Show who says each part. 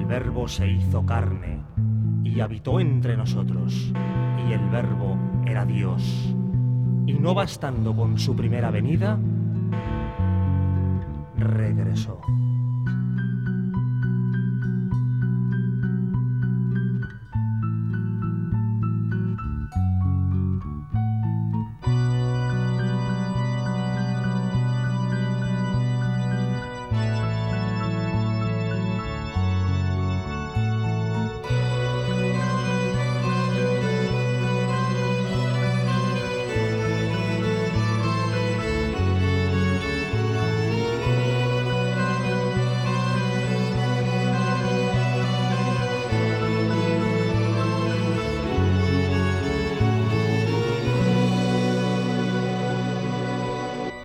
Speaker 1: Verbo se hizo carne y habitó entre nosotros, y el Verbo era Dios. Y no bastando con su primera venida, regresó.